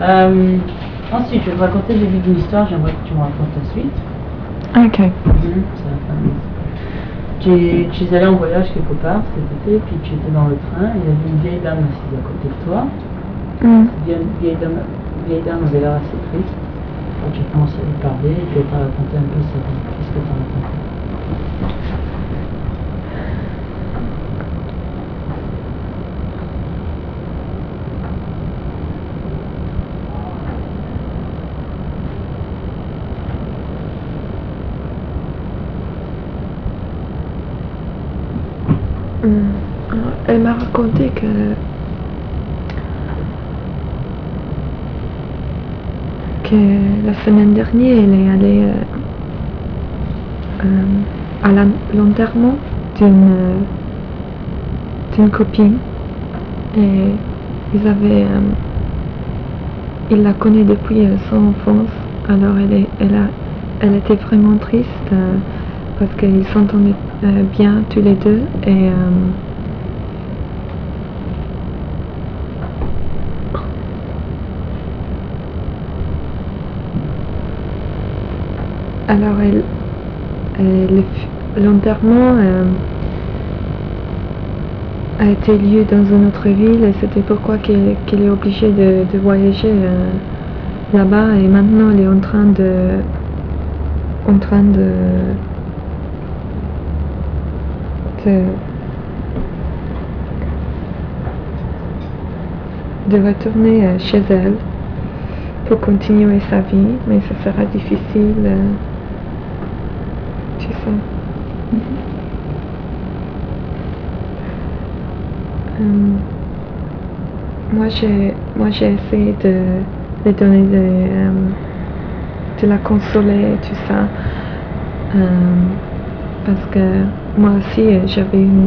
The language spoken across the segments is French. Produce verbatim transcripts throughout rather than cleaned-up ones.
Euh, ensuite, je vais te raconter le début d'une histoire, j'aimerais que tu me racontes la suite. Ok. Mm-hmm, c'est la fin. Tu, tu es allé en voyage quelque part cet été, puis tu étais dans le train, et il y avait une vieille dame assise à côté de toi. Mm. Cette vieille, vieille, dame, vieille dame avait l'air assez triste. Quand tu commences à lui parler, et puis elle t'a raconté un peu sa vie. Qu'est-ce que tu as raconté? Elle m'a raconté que que la semaine dernière, elle est allée euh, euh, à l'enterrement d'une d'une copine et ils avaient euh, il la connaît depuis euh, son enfance. Alors elle est, elle a, elle était vraiment triste euh, parce qu'ils s'entendaient euh, bien tous les deux et euh, alors elle, elle l'enterrement euh, a été lieu dans une autre ville et c'était pourquoi qu'elle qu'elle est obligée de, de voyager euh, là-bas et maintenant elle est en train de en train de de, de retourner euh, chez elle pour continuer sa vie, mais ça sera difficile, euh, tu sais. Euh, moi j'ai moi j'ai essayé de lui donner de, euh, de la consoler et tout ça euh, parce que moi aussi j'avais une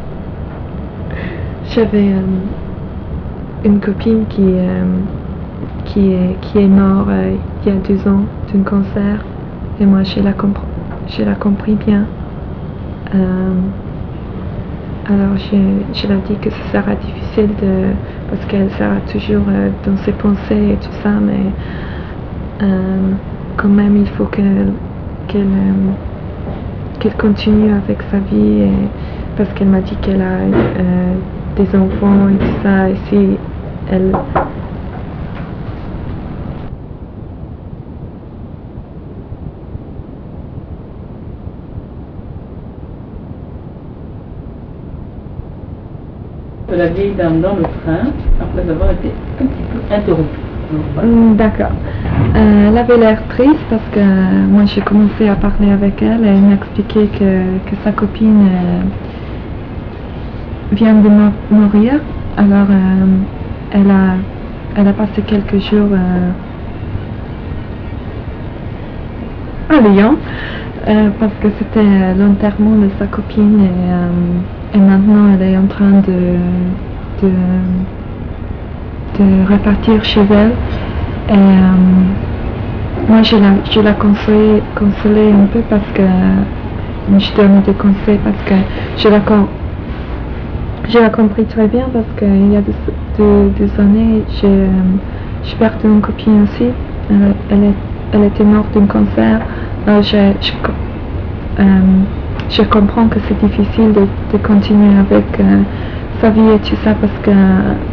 j'avais euh, une copine qui euh, qui est qui est morte euh, il y a deux ans d'un cancer et moi je la compris je la compris bien. Euh, Alors je, je leur dis que ce sera difficile de, parce qu'elle sera toujours euh, dans ses pensées et tout ça, mais euh, quand même il faut qu'elle qu'elle euh, qu'elle continue avec sa vie et, parce qu'elle m'a dit qu'elle a euh, des enfants et tout ça et si elle La vieille dame dans le train, après avoir été un petit peu interrompue. Voilà. D'accord. Euh, elle avait l'air triste parce que moi j'ai commencé à parler avec elle et elle m'a expliqué que, que sa copine euh, vient de mourir. Alors euh, elle, a, elle a passé quelques jours euh, à Lyon euh, parce que c'était l'enterrement de sa copine et, euh, et maintenant elle est en train de, de, de repartir chez elle. Et euh, moi je la, je la consolais, consolais un peu parce que je donne des conseils parce que je la, je la compris très bien parce qu'il y a deux, deux, deux années j'ai euh, j'ai perdu une copine aussi. Elle, elle, est, elle était morte d'un cancer. Alors je, je, euh, je comprends que c'est difficile de, de continuer avec euh, sa vie et tout ça parce que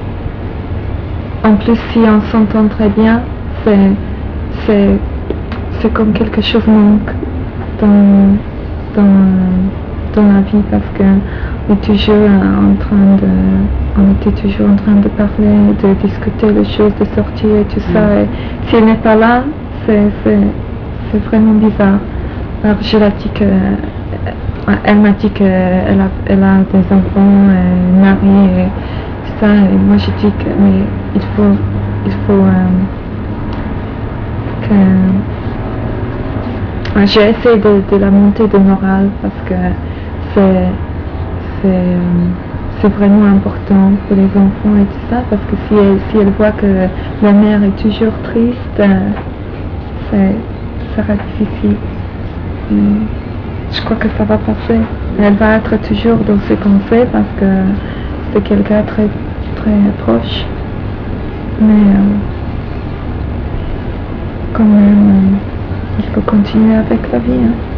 en plus si on s'entend très bien c'est c'est c'est comme quelque chose manque dans, dans, dans la vie parce que on est toujours en train de on était toujours en train de parler, de discuter les choses, de sortir et tout ça et si elle n'est pas là c'est, c'est, c'est vraiment bizarre. Alors je l'ai dit que elle m'a dit qu'elle a, elle a des enfants, un mari et tout ça et moi j'ai dit que mais il faut il faut euh, que j'ai essayé de, de la monter de morale parce que c'est, c'est, c'est vraiment important pour les enfants et tout ça parce que si elle, si elle voit que la mère est toujours triste, c'est, ça sera difficile. Je crois que ça va passer. Elle va être toujours dans ses pensées parce que c'est quelqu'un très, très proche. Mais euh, quand même, euh, il faut continuer avec la vie. Hein.